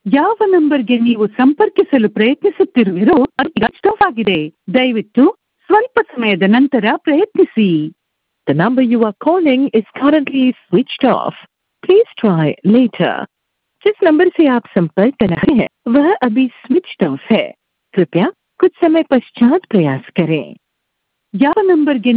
ಯಾವ ನಂಬರ್ಗೆ ನೀವು ಸಂಪರ್ಕಿಸಲು ಪ್ರಯತ್ನಿಸುತ್ತಿರುವಿರೋ ಅದು ಈಗ ಸ್ಟಾಪ್ ಆಗಿದೆ. ದಯವಿಟ್ಟು ಸ್ವಲ್ಪ ಸಮಯದ ನಂತರ ಪ್ರಯತ್ನಿಸಿ. The number you are calling is currently switched off. Please try later. जिस नंबर से आप संपर्क कर रहे हैं वह अभी स्विच्ड ऑफ है. कृपया कुछ समय पश्चात प्रयास करें. ಯಾವ ನಂಬರ್ಗೆ